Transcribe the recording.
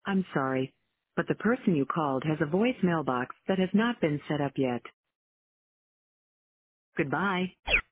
I'm sorry, but the person you called has a voice mailbox that has not been set up yet. Goodbye.